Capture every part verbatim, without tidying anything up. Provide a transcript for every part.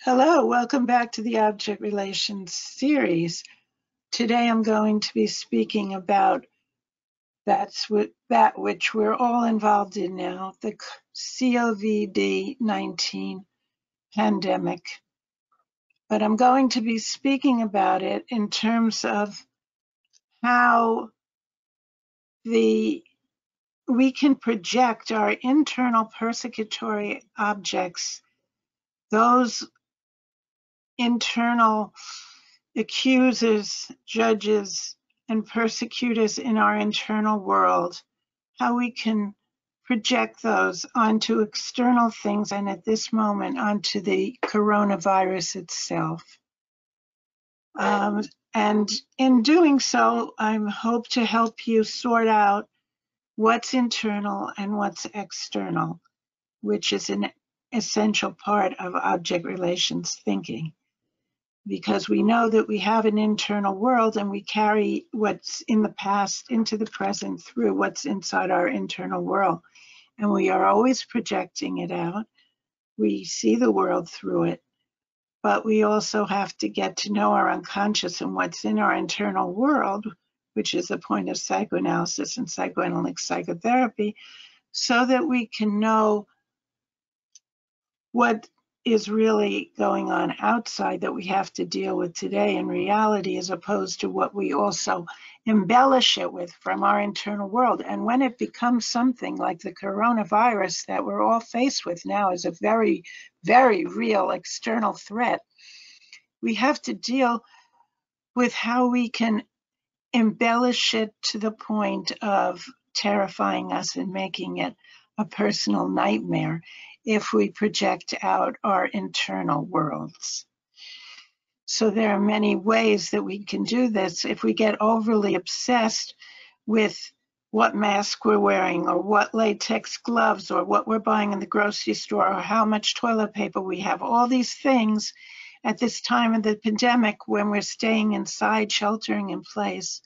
Hello, welcome back to the Object Relations series. Today I'm going to be speaking about that's what, that which we're all involved in now, the COVID nineteen pandemic. But I'm going to be speaking about it in terms of how the we can project our internal persecutory objects, those internal accusers, judges, and persecutors in our internal world, how we can project those onto external things and at this moment onto the coronavirus itself. Um, and in doing so, I hope to help you sort out what's internal and what's external, which is an essential part of object relations thinking. Because we know that we have an internal world and we carry what's in the past into the present through what's inside our internal world. And we are always projecting it out. We see the world through it, but we also have to get to know our unconscious and what's in our internal world, which is the point of psychoanalysis and psychoanalytic psychotherapy, so that we can know what is really going on outside that we have to deal with today in reality, as opposed to what we also embellish it with from our internal world. And when it becomes something like the coronavirus that we're all faced with now as a very, very real external threat, we have to deal with how we can embellish it to the point of terrifying us and making it a personal nightmare if we project out our internal worlds. So there are many ways that we can do this. If we get overly obsessed with what mask we're wearing or what latex gloves or what we're buying in the grocery store or how much toilet paper we have, all these things at this time of the pandemic when we're staying inside, sheltering in place,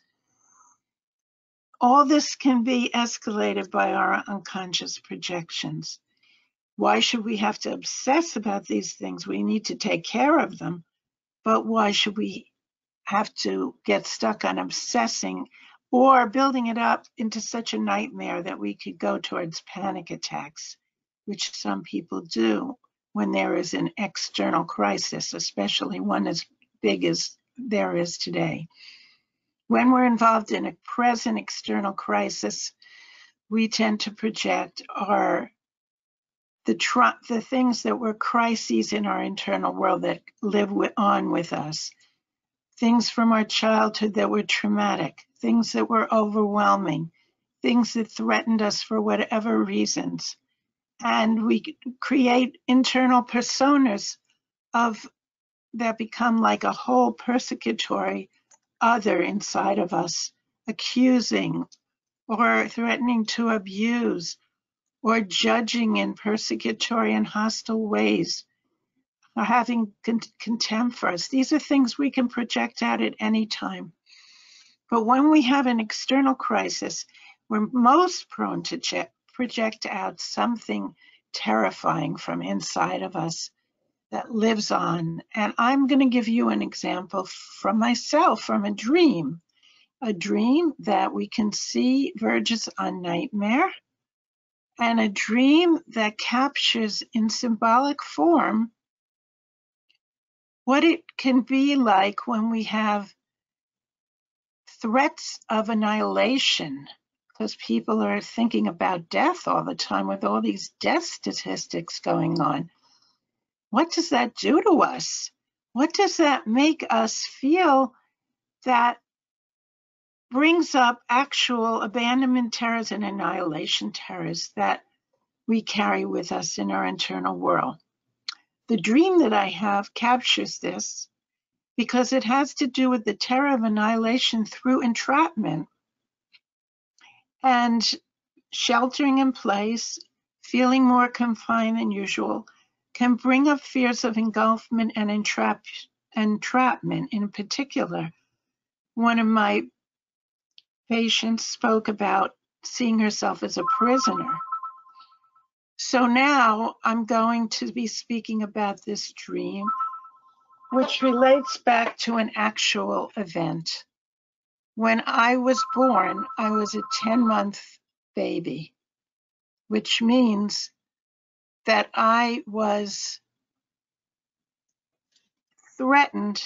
all this can be escalated by our unconscious projections. Why should we have to obsess about these things? We need to take care of them, but why should we have to get stuck on obsessing or building it up into such a nightmare that we could go towards panic attacks, which some people do when there is an external crisis, especially one as big as there is today. When we're involved in a present external crisis, we tend to project our The, the things that were crises in our internal world that live with, on with us, things from our childhood that were traumatic, things that were overwhelming, things that threatened us for whatever reasons. And we create internal personas of that become like a whole persecutory other inside of us, accusing or threatening to abuse, or judging in persecutory and hostile ways, or having con contempt for us. These are things we can project out at any time. But when we have an external crisis, we're most prone to project out something terrifying from inside of us that lives on. And I'm going to give you an example from myself, from a dream. A dream that we can see verges on nightmare, and a dream that captures in symbolic form what it can be like when we have threats of annihilation, because people are thinking about death all the time with all these death statistics going on. What does that do to us? What does that make us feel that brings up actual abandonment terrors and annihilation terrors that we carry with us in our internal world? The dream that I have captures this because it has to do with the terror of annihilation through entrapment and sheltering in place, feeling more confined than usual, can bring up fears of engulfment and entrap entrapment. In particular, one of my patients spoke about seeing herself as a prisoner. So now I'm going to be speaking about this dream which relates back to an actual event. When I was born, I was a ten-month baby, which means that I was threatened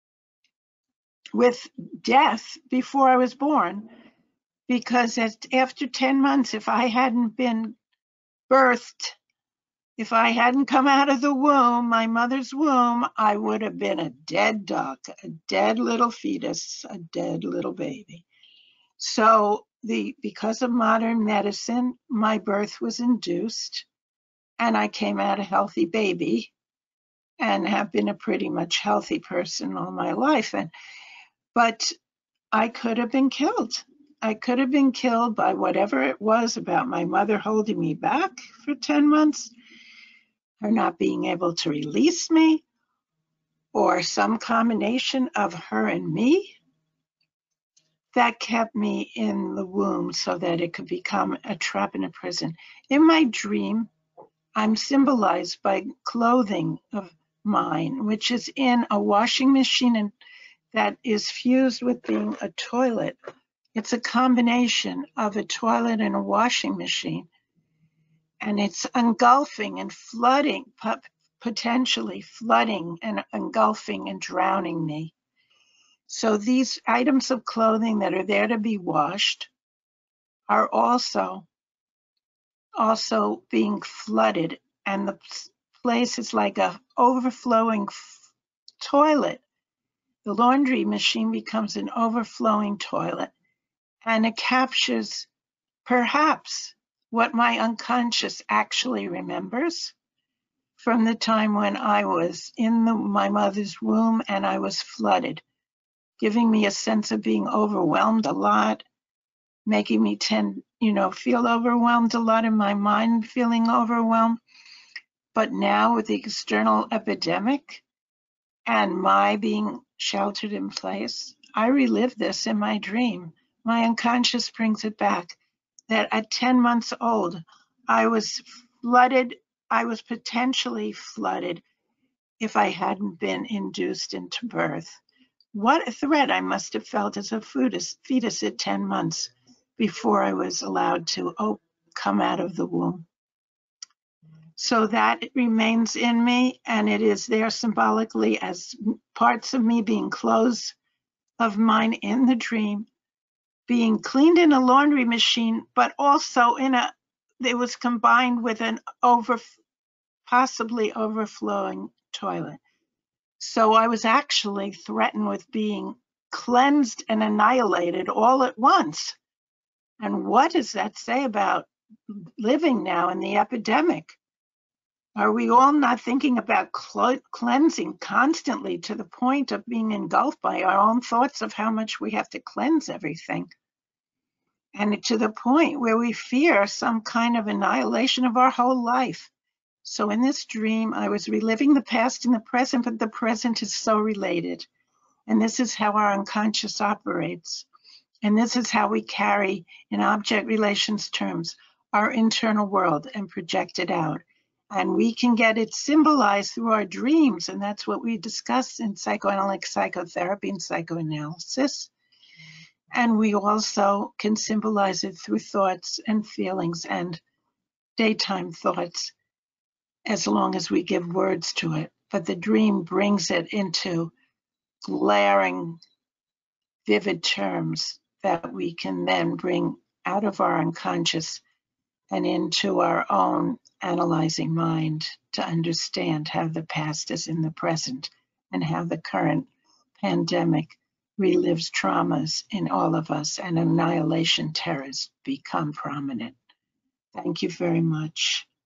with death before I was born, because as, after ten months, if I hadn't been birthed, if I hadn't come out of the womb, my mother's womb, I would have been a dead duck, a dead little fetus, a dead little baby. So the because of modern medicine, my birth was induced, and I came out a healthy baby and have been a pretty much healthy person all my life. And but I could have been killed. I could have been killed by whatever it was about my mother holding me back for ten months, her not being able to release me, or some combination of her and me that kept me in the womb so that it could become a trap in a prison. In my dream, I'm symbolized by clothing of mine, which is in a washing machine and that is fused with being a toilet. It's a combination of a toilet and a washing machine. And it's engulfing and flooding, potentially flooding and engulfing and drowning me. So these items of clothing that are there to be washed are also, also being flooded. And the place is like a overflowing toilet. The laundry machine becomes an overflowing toilet, and it captures perhaps what my unconscious actually remembers from the time when I was in the, my mother's womb and I was flooded, giving me a sense of being overwhelmed a lot, making me tend, you know, feel overwhelmed a lot in my mind, feeling overwhelmed. But now with the external epidemic and my being sheltered in place, I relive this in my dream. My unconscious brings it back, that at ten months old, I was flooded, I was potentially flooded if I hadn't been induced into birth. What a threat I must have felt as a fetus, fetus at ten months before I was allowed to oh, come out of the womb. So that remains in me, and it is there symbolically as parts of me being clothes of mine in the dream, being cleaned in a laundry machine, but also in a, it was combined with an over, possibly overflowing toilet. So I was actually threatened with being cleansed and annihilated all at once. And what does that say about living now in the epidemic? Are we all not thinking about cleansing constantly to the point of being engulfed by our own thoughts of how much we have to cleanse everything? And to the point where we fear some kind of annihilation of our whole life. So in this dream, I was reliving the past and the present, but the present is so related. And this is how our unconscious operates. And this is how we carry, in object relations terms, our internal world and project it out. And we can get it symbolized through our dreams. And that's what we discuss in psychoanalytic psychotherapy and psychoanalysis. And we also can symbolize it through thoughts and feelings and daytime thoughts, as long as we give words to it. But the dream brings it into glaring, vivid terms that we can then bring out of our unconscious and into our own analyzing mind to understand how the past is in the present and how the current pandemic relives traumas in all of us and annihilation terrors become prominent. Thank you very much.